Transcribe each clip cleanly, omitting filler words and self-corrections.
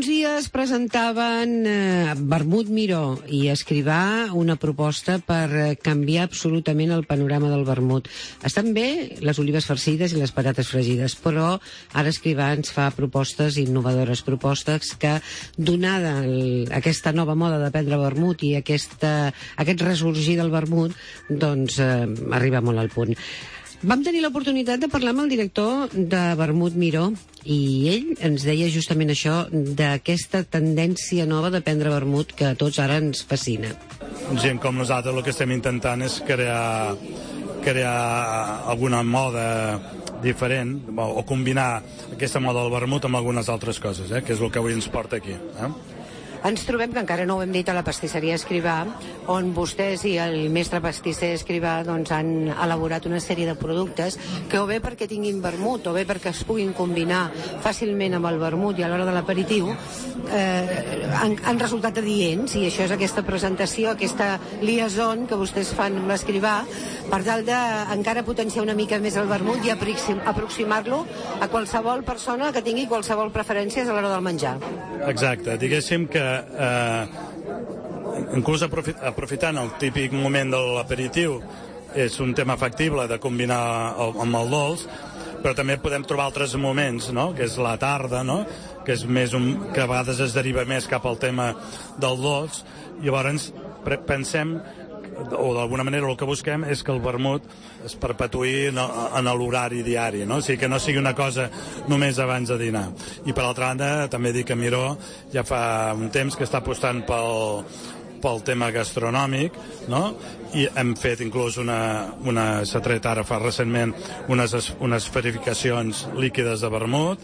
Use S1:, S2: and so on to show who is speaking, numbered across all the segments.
S1: uns dies presentaven Vermut Miró i Escrivà una proposta per canviar absolutament el panorama del vermut. Estan bé les olives farcides i les patates fregides, però ara Escrivà ens fa propostes innovadores, propostes que, donada aquesta nova moda de prendre vermut i aquest ressorgir del vermut, doncs arriba molt al punt. Vam tenir l'oportunitat de parlar amb el director de Vermut Miró i ell ens deia justament això, d'aquesta tendència nova de prendre vermut que a tots ara ens fascina.
S2: Gent com nosaltres el que estem intentant és crear alguna moda diferent o combinar aquesta moda del vermut amb algunes altres coses, que és el que avui ens porta aquí.
S1: Ens trobem, que encara no ho hem dit, a la pastisseria Escrivà, on vostès i el mestre pastisser Escrivà doncs, han elaborat una sèrie de productes que o bé perquè tinguin vermut o bé perquè es puguin combinar fàcilment amb el vermut i a l'hora de l'aperitiu han resultat adients, i això és aquesta presentació, aquesta liaison que vostès fan amb l'Escrivà per tal d'encara potenciar una mica més el vermut i aproximar-lo a qualsevol persona que tingui qualsevol preferència a l'hora del menjar.
S2: Exacte, diguéssim que inclús aprofitant el típic moment de l'aperitiu és un tema factible de combinar amb el dolç, però també podem trobar altres moments, no? Que és la tarda, no? Que és més que a vegades es deriva més cap al tema del dolç. Llavors pensem, o d'alguna manera el que busquem és que el vermut es perpetuï en l'horari diari, no? O sigui, que no sigui una cosa només abans de dinar. I per altra banda també dic que Miró ja fa un temps que està apostant pel tema gastronòmic, no? I hem fet inclús s'ha tret ara fa recentment unes verificacions líquides de vermut.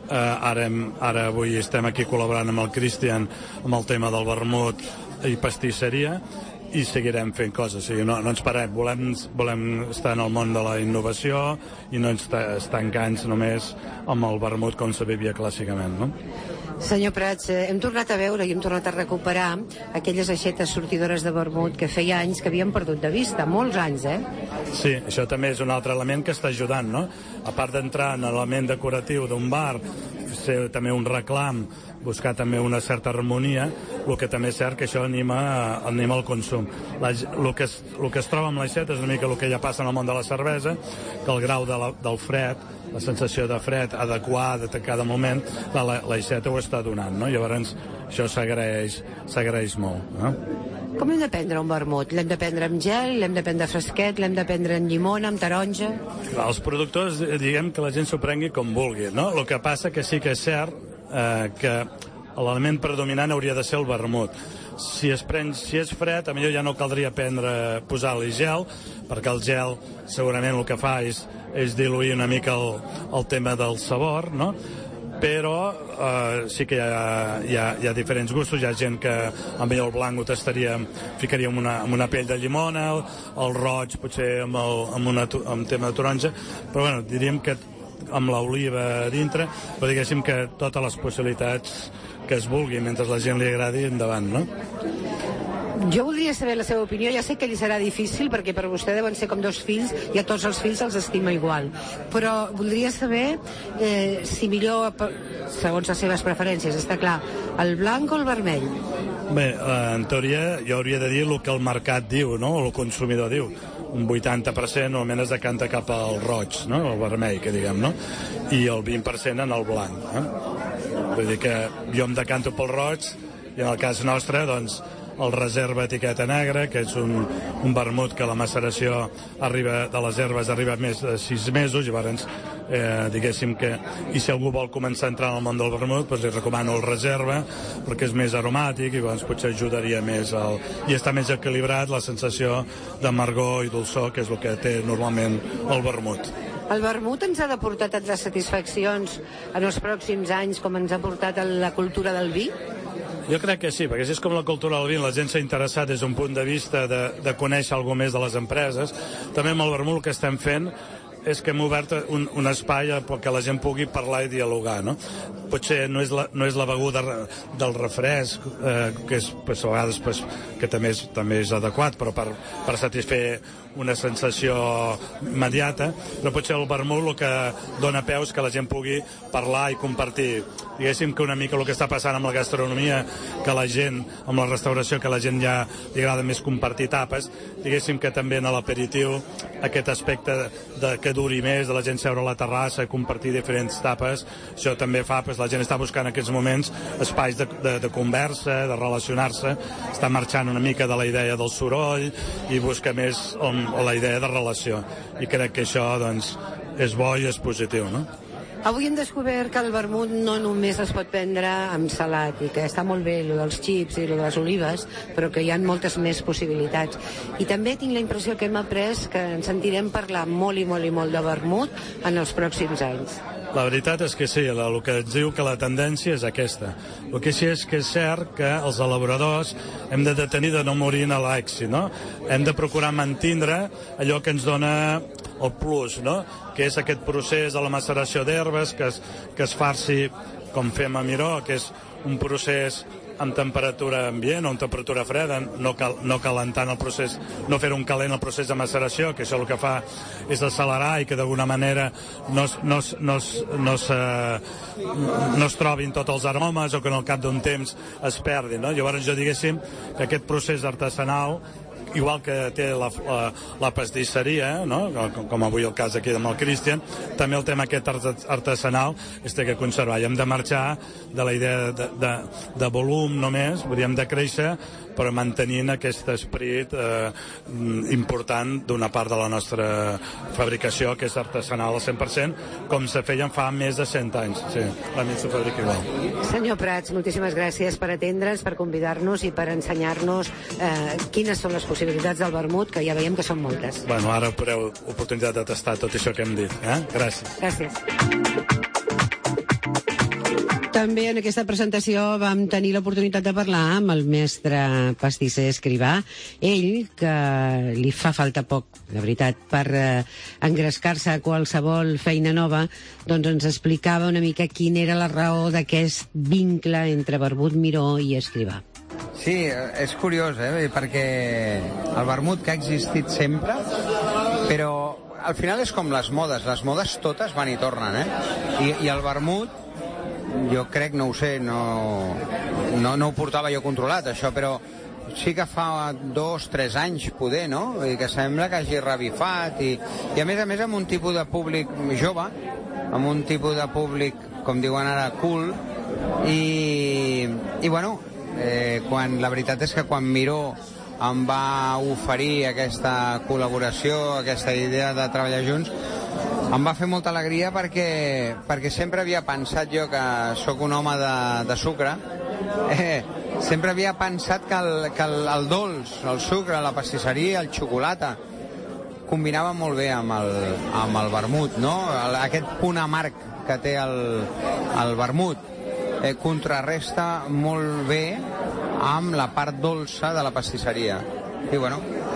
S2: Ara avui estem aquí col·laborant amb el Cristian amb el tema del vermut i pastisseria, i seguirem fent coses, o sigui, no ens parem, volem estar en el món de la innovació i no estar encants només amb el vermut com se vivia clàssicament, no?
S1: Senyor Prats, hem tornat a veure i hem tornat a recuperar aquelles aixetes sortidores de vermut que feia anys que havíem perdut de vista, molts anys,
S2: Sí, això també és un altre element que està ajudant, no? A part d'entrar en l'element decoratiu d'un bar, ser també un reclam, buscar també una certa harmonia, el que també és cert que això anima el consum. El que es troba amb l'aixeta és una mica el que ja passa en el món de la cervesa, que el grau del fred, la sensació de fred adequada a cada moment, l'aixeta ho està donant, no? Llavors això s'agraeix molt, no?
S1: Com hem de prendre un vermut? L'hem de prendre amb gel, l'hem de prendre fresquet, l'hem de prendre amb llimona, amb taronja?
S2: Els productors, diguem que la gent s'ho prengui com vulgui, no? El que passa que sí que és cert que l'element predominant hauria de ser el vermut. Si és fred, a millor ja no caldria posar-li gel, perquè el gel segurament el que fa és diluir una mica el tema del sabor, no? Però sí que hi ha diferents gustos. Hi ha gent que millor el blanc ho ficaria amb una pell de llimona, el roig potser amb tema de taronja, però bueno, diríem que amb l'oliva dintre, però diguéssim que totes les possibilitats que es vulgui, mentre la gent li agradi, endavant, no?
S1: Jo voldria saber la seva opinió. Ja sé que li serà difícil perquè per vostè deuen ser com dos fills i a tots els fills els estima igual, però voldria saber si millor, segons les seves preferències, està clar, el blanc o el vermell?
S2: Bé, en teoria jo hauria de dir el que el mercat diu, no? O el consumidor diu. Un 80% normalment es decanta cap al roig, no? El vermell, que diguem, no? I el 20% en el blanc, Vull dir que jo em decanto pel roig, i en el cas nostre, doncs, el reserva etiqueta negra, que és un vermut que la maceració de les herbes arriba a més de 6 mesos, llavors diguéssim que, i si algú vol començar a entrar en el món del vermut, doncs li recomano el reserva, perquè és més aromàtic i doncs potser ajudaria més i està més equilibrat la sensació d'amargor i dolçor, que és el que té normalment el vermut.
S1: El vermut ens ha de portar tantes satisfaccions en els pròxims anys com ens ha portat la cultura del vi?
S2: Jo crec que sí, perquè si és com la cultura del vi, la gent s'ha interessat des d'un punt de vista de conèixer alguna més de les empreses. També amb el vermut el que estem fent és que hem obert un espai perquè la gent pugui parlar i dialogar, no? Potser no és la beguda del refresc, que és, pues, a vegades pues, que també és adequat, però per satisfer una sensació immediata, però potser el vermut el que dona peu és que la gent pugui parlar i compartir. Diguéssim que una mica el que està passant amb la gastronomia, que la gent, amb la restauració, que la gent ja li agrada més compartir tapes, diguéssim que també en l'aperitiu aquest aspecte que duri més, de la gent seure a la terrassa, compartir diferents tapes, això també fa, pues, la gent està buscant en aquests moments espais de conversa, de relacionar-se, està marxant una mica de la idea del soroll i busca més la idea de relació. I crec que això, doncs, és bo i és positiu, no?
S1: Avui hem descobert que el vermut no només es pot prendre amb salat i que està molt bé lo dels xips i lo de les olives, però que hi ha moltes més possibilitats. I també tinc la impressió que hem après que ens sentirem parlar molt i molt i molt de vermut en els pròxims anys.
S2: La veritat és que sí, el que ens diu que la tendència és aquesta. El que sí és que és cert que els elaboradors hem de tenir de no morir a l'èxit, no? Hem de procurar mantindre allò que ens dona el plus, no? Que és aquest procés de la maceració d'herbes, que es farci com fem a Miró, que és un procés amb temperatura ambient o amb temperatura freda, no calentant el procés, no fer un calent el procés de maceració, que això el que fa és accelerar i que d'alguna manera no es trobin tots els aromes o que en el cap d'un temps es perdin, no? Llavors jo diguéssim que aquest procés artesanal, igual que té la pastisseria, no? Com avui el cas aquí amb el Cristian, també el tema aquest artesanal es té que conservar. I hem de marxar de la idea de volum només, hauríem de créixer, però mantenint aquest esperit important d'una part de la nostra fabricació, que és artesanal al 100%, com se feien fa més de 100 anys. Sí, la nit se fabrica igual.
S1: Senyor Prats, moltíssimes gràcies per atendre'ns, per convidar-nos i per ensenyar-nos quines són les possibilitats del vermut, que ja veiem que són moltes.
S2: Bueno, ara haureu oportunitat de tastar tot això que hem dit. Gràcies.
S1: Gràcies. També en aquesta presentació vam tenir l'oportunitat de parlar amb el mestre pastisser escrivà, ell, que li fa falta poc, la veritat, per engrescar-se a qualsevol feina nova, doncs ens explicava una mica quina era la raó d'aquest vincle entre vermut, miró i escrivà.
S3: Sí, és curiós, perquè el vermut que ha existit sempre, però al final és com les modes totes van i tornen, i el vermut, jo crec, no ho sé, no ho portava jo controlat, això, però sí que fa 2-3 anys, poder, no? I que sembla que hagi revifat, i a més amb un tipus de públic jove, amb un tipus de públic, com diuen ara, cool, i bueno, la veritat és que quan Miró em va oferir aquesta col·laboració, aquesta idea de treballar junts, em va fer molta alegria perquè sempre havia pensat jo, que sóc un home de sucre, sempre havia pensat que el dolç, el sucre, la pastisseria, el xocolata, combinava molt bé amb el vermut, no? Aquest punt amarg que té el vermut contrarresta molt bé amb la part dolça de la pastisseria. I bueno,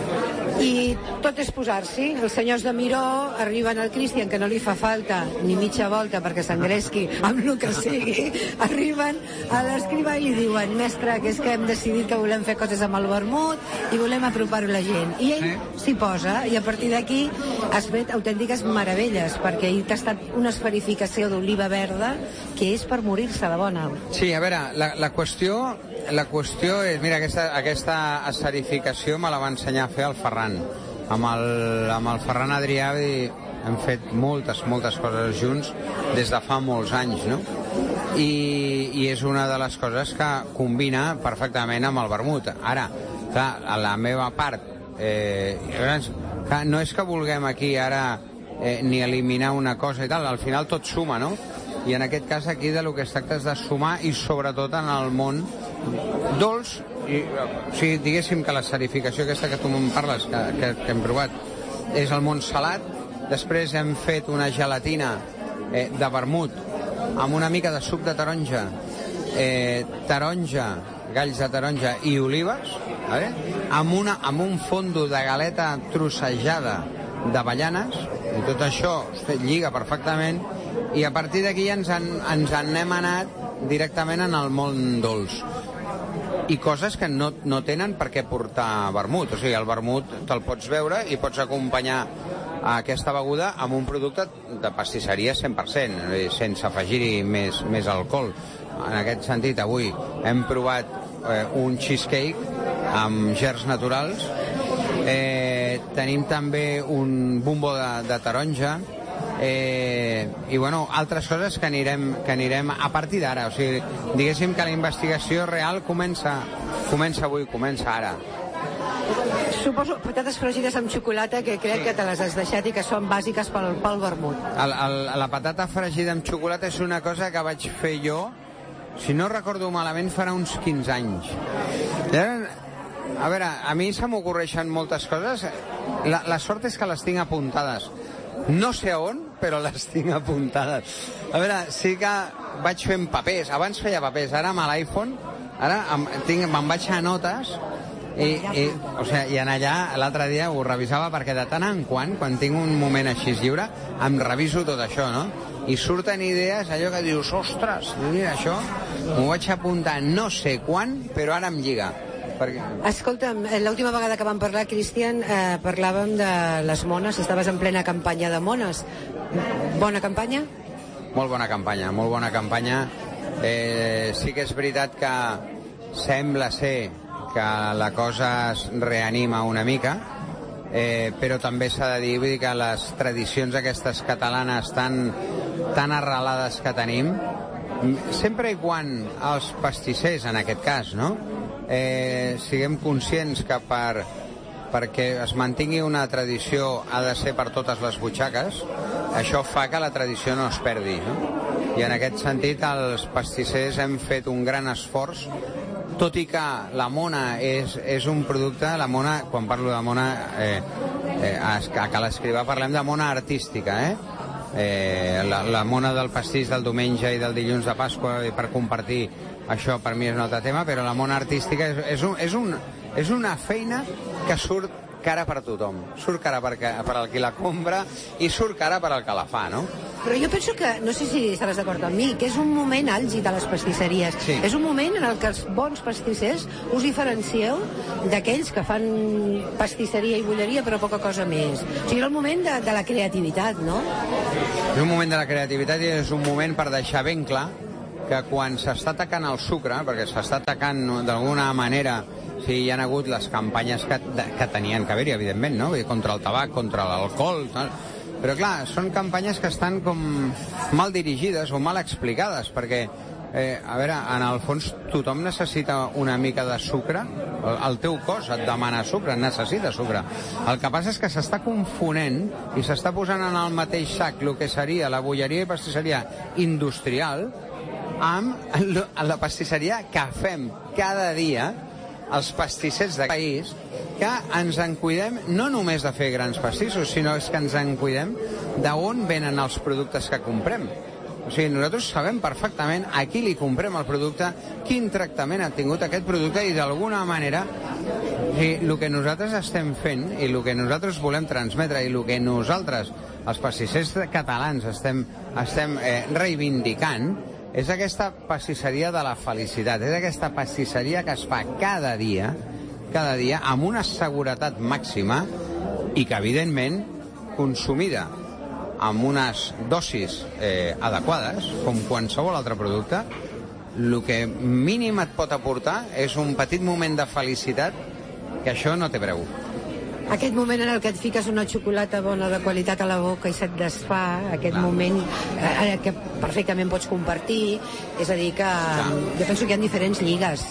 S1: I tot és posar-s'hi. Els senyors de Miró arriben al Cristian, que no li fa falta ni mitja volta perquè s'engresqui amb el que sigui. Arriben a l'escrivà i li diuen: mestre, que és que hem decidit que volem fer coses amb el vermut i volem apropar-ho a la gent. I ell s'hi posa, i a partir d'aquí has fet autèntiques meravelles, perquè ell t'ha estat una esferificació d'oliva verda que és per morir-se de bona.
S3: Sí, a veure, la qüestió és, mira, aquesta esferificació me la va ensenyar a fer el Ferran. Amb el Ferran Adrià hem fet moltes coses junts des de fa molts anys, no? I és una de les coses que combina perfectament amb el vermut. Ara, clar, a la meva part, no és que vulguem aquí ara ni eliminar una cosa i tal, al final tot suma, no? I en aquest cas aquí de lo que es tracta és de sumar, i sobretot en el món dolç, o sigui, diguéssim que la esferificació aquesta que tu me'n parles, que hem provat, és el món salat. Després hem fet una gelatina de vermut amb una mica de suc de taronja, galls de taronja i olives, amb un fondo de galeta trossejada d'avellanes, i tot això lliga perfectament, i a partir d'aquí ens n'hem anat directament en el món dolç. I coses que no tenen per què portar vermut. O sigui, el vermut te'l pots beure i pots acompanyar aquesta beguda amb un producte de pastisseria 100%, sense afegir-hi més alcohol. En aquest sentit, avui hem provat un cheesecake amb gerds naturals. Tenim també un bumbo de taronja, i bueno, altres coses que anirem a partir d'ara. O sigui, diguéssim que la investigació real comença avui, comença ara.
S1: Suposo patates fregides amb xocolata, que crec que te les has deixat i que són bàsiques pel vermut.
S3: La patata fregida amb xocolata és una cosa que vaig fer jo, si no recordo malament, farà uns 15 anys. A veure, a mi se m'ocorreixen moltes coses. La sort és que les tinc apuntades. No sé on, però les tinc apuntades. A veure, sí que vaig fent papers. Abans feia papers, ara amb l'iPhone, ara me'n vaig a notes i en allà l'altre dia ho revisava, perquè de tant en quan tinc un moment així lliure, em reviso tot això, no? I surten idees, allò que dius, ostres, mira això, m'ho vaig apuntar no sé quan, però ara em lliga.
S1: Escolta'm, l'última vegada que vam parlar, Cristian, parlàvem de les mones, estaves en plena campanya de mones. Bona campanya?
S3: Molt bona campanya, molt bona campanya. Sí que és veritat que sembla ser que la cosa es reanima una mica, però també s'ha de dir, vull dir, que les tradicions aquestes catalanes tan arrelades que tenim, sempre i quan els pastissers, en aquest cas, no?, siguem conscients que perquè es mantingui una tradició ha de ser per totes les butxaques, això fa que la tradició no es perdi, no? I en aquest sentit els pastissers hem fet un gran esforç, tot i que la mona és un producte, la mona, quan parlo de mona, a Cal Escrivà parlem de mona artística, la mona del pastís del diumenge i del dilluns de Pasqua, i per compartir això per mi és un altre tema, però la mona artística és una feina que surt cara per tothom. Surt cara per al qui la compra i surt cara per al que la fa, no?
S1: Però jo penso que, no sé si estaràs d'acord amb mi, que és un moment àlgid a les pastisseries.
S3: Sí.
S1: És un moment en el que els bons pastissers us diferencieu d'aquells que fan pastisseria i bulleria però poca cosa més. O sigui, és el moment de la creativitat, no?
S3: És un moment de la creativitat i és un moment per deixar ben clar que quan s'està atacant el sucre, perquè s'està atacant d'alguna manera, sí, hi ha hagut les campanyes que tenien que haver-hi, evidentment, no? Contra el tabac, contra l'alcohol, però clar, són campanyes que estan com mal dirigides o mal explicades, perquè, a veure, en el fons tothom necessita una mica de sucre, el teu cos et demana sucre, necessita sucre. El que passa és que s'està confonent i s'està posant en el mateix sac el que seria la bulleria i pastisseria industrial amb la pastisseria que fem cada dia els pastissers d'aquest país, que ens en cuidem no només de fer grans pastissos, sinó que ens en cuidem d'on venen els productes que comprem. O sigui, nosaltres sabem perfectament a qui li comprem el producte, quin tractament ha tingut aquest producte, i d'alguna manera el que nosaltres estem fent i el que nosaltres volem transmetre i el que nosaltres, els pastissers catalans, estem reivindicant és aquesta pastisseria de la felicitat, és aquesta pastisseria que es fa cada dia amb una seguretat màxima i que, evidentment, consumida amb unes dosis adequades, com qualsevol altre producte, el que mínim et pot aportar és un petit moment de felicitat, que això no té preu.
S1: Aquest moment en el que et fiques una xocolata bona de qualitat a la boca i se't desfà, aquest moment que perfectament pots compartir, és a dir que jo penso que hi ha diferents lligues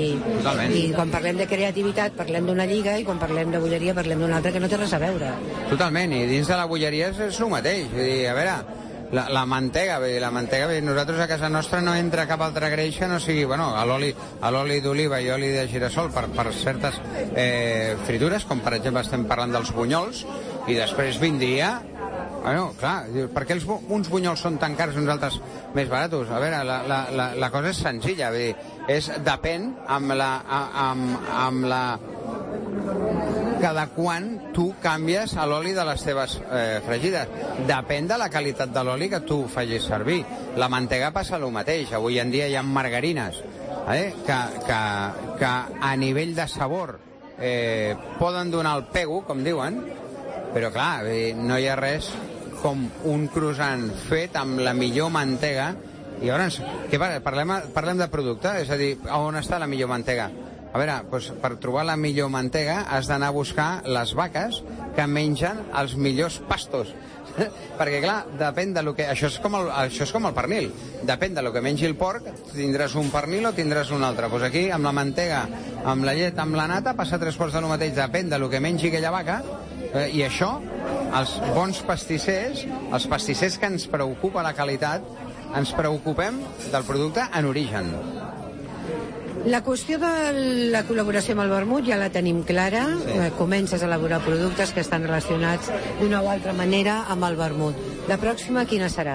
S1: i quan parlem de creativitat parlem d'una lliga i quan parlem de bulleria parlem d'una altra que no té res a veure.
S3: Totalment, i dins de la bulleria és el mateix, vull dir, a veure, la mantega, nosaltres a casa nostra no entra cap altre greix que no sigui, bueno, l'oli d'oliva i oli de girassol per certes fritures, com per exemple estem parlant dels bunyols, i després vindria, bueno, clar, per què uns bunyols són tan cars i uns altres més baratos? A veure, la cosa és senzilla, vull dir, depèn amb la cada quan tu canvies l'oli de les teves fregides. Depèn de la qualitat de l'oli que tu facis servir. La mantega passa el mateix. Avui en dia hi ha margarines que a nivell de sabor poden donar el pego, com diuen, però clar, no hi ha res com un croissant fet amb la millor mantega. I llavors, parlem de producte, és a dir, on està la millor mantega? A veure, doncs, per trobar la millor mantega has d'anar a buscar les vaques que mengen els millors pastos. Perquè, clar, depèn de lo que... Això és com el pernil. Depèn de lo que mengi el porc, tindràs un pernil o tindràs un altre. Doncs aquí, amb la mantega, amb la llet, amb la nata, passa 3 quarts de lo mateix. Depèn de lo que mengi aquella vaca. I això, els bons pastissers, els pastissers que ens preocupa la qualitat, ens preocupem del producte en origen.
S1: La qüestió de la col·laboració amb el vermut ja la tenim clara. Sí. Comences a elaborar productes que estan relacionats d'una o altra manera amb el vermut. La pròxima quina serà?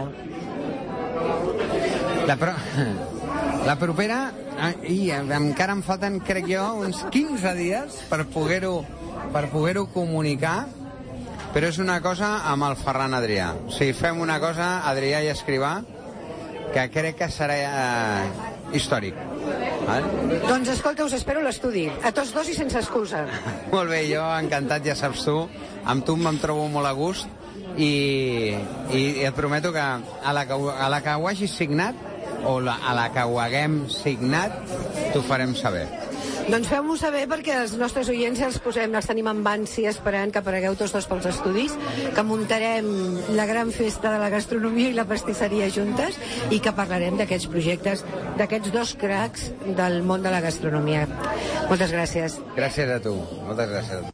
S3: La propera, i encara em falten, crec jo, uns 15 dies per poder-ho comunicar, però és una cosa amb el Ferran Adrià. O sigui, fem una cosa, Adrià i Escrivà, que crec que serà històric.
S1: Doncs escolta, us espero a l'estudi, a tots dos i sense excusa.
S3: Molt bé, jo encantat, ja saps tu, amb tu em trobo molt a gust i et prometo que a la que ho hagis signat o a la que ho haguem signat t'ho farem saber.
S1: Doncs feu-m'ho saber perquè els nostres oients els tenim amb ànsia esperant que aparegueu tots dos pels estudis, que muntarem la gran festa de la gastronomia i la pastisseria juntes i que parlarem d'aquests projectes, d'aquests dos cracs del món de la gastronomia. Moltes gràcies.
S3: Gràcies a tu. Moltes gràcies.